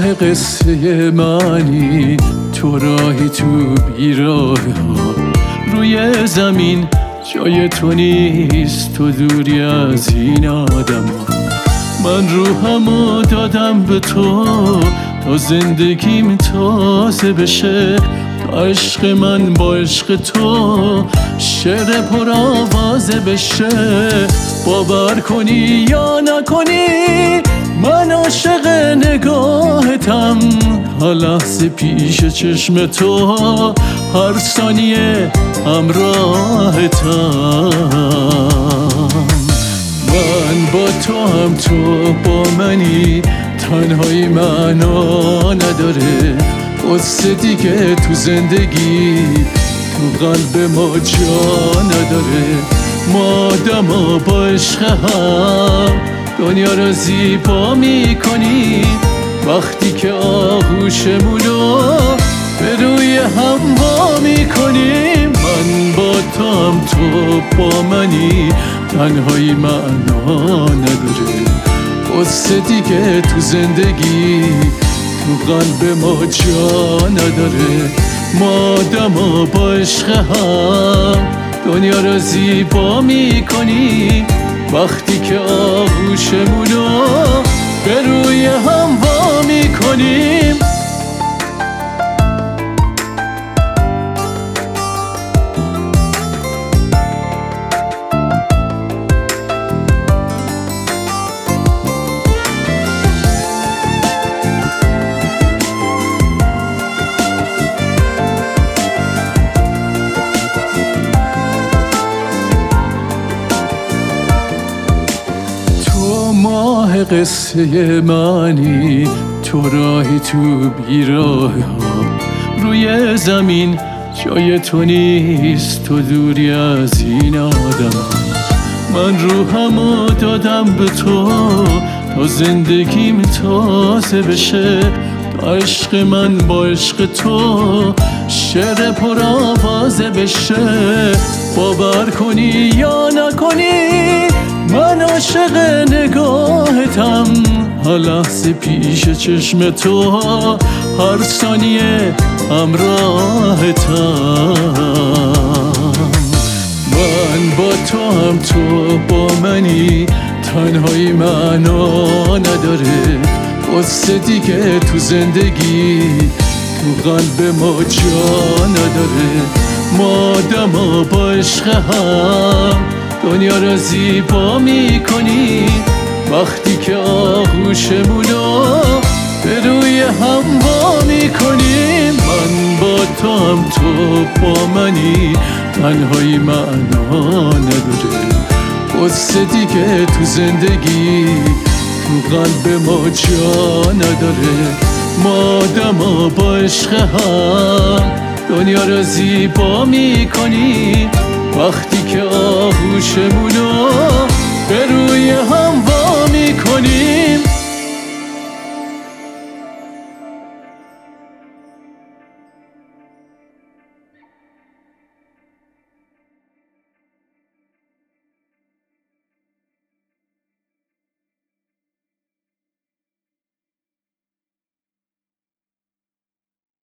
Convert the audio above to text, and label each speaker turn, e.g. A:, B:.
A: ماه قصه منی، تو راهی تو بیراهی ها. روی زمین جای تو نیست، تو دوری از این آدم ها. من روحمو دادم به تو تا زندگیم تازه بشه، تا عشق من با عشق تو شعر پر آوازه بشه. باور کنی یا نکنی من عاشق نگاهتم، هر لحظه پیش چشم تو، هر ثانیه همراهتم. من با تو هم تو با منی، تنهایی معنا نداره. قصه دیگه تو زندگی تو قلب ما جا نداره. ما آدما با عشق هم دنیا رو زیبا میکنی، وقتی که آغوشمونو به روی هم وا میکنیم. من با تو هم تو با منی، تنهایی معنا نداره. قصه دیگه تو زندگی تو قلب ما جا نداره. ما آدما با عشق هم دنیا رو زیبا میکنی، وقتی که آغوشمونو به روی هم وا میکنیم. ماه قصه منی، تو راهی تو بیراهی ها. روی زمین جای تو نیست، تو دوری از این آدم ها. من روحمو دادم به تو تا زندگیم تازه بشه، تا عشق من با عشق تو شعر پر آوازه بشه. باور کنی یا نکنی من عاشق نگاهتم، هر لحظه پیش چشم تو، هر ثانیه همراهتم. من با تو هم تو با منی، تنهایی معنا نداره. قصه دیگه تو زندگی تو قلب ما جا نداره. ما آدما با عشق هم دنیا رو زیبا میکنی، وقتی که آغوشمونو به روی هم وا میکنیم. من با تو هم تو با منی، تنهایی معنا نداره. قصه دیگه تو زندگی تو قلب ما جا نداره. ما آدما با عشق هم دنیا رو زیبا میکنی، وقتی که آغوشمونو به روی هم